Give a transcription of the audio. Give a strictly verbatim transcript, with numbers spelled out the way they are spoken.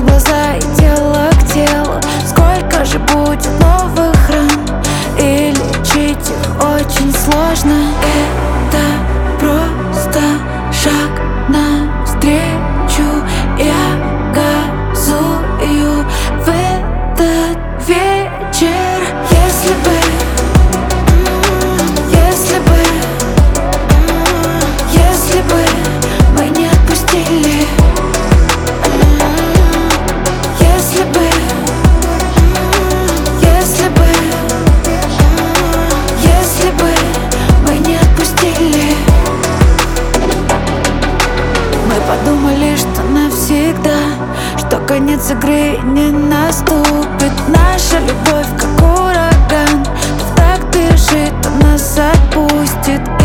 глаза и тело к телу. Сколько же будет новых ран, и лечить их очень сложно. Это просто шаг навстречу. Я газую в этот вечер. Если бы, если бы, если бы мы не отпустили, если бы, если бы, если бы мы не отпустили. Мы подумали, что навсегда, что конец игры не наступит. Наша любовь как ураган, в так бежит, он нас отпустит.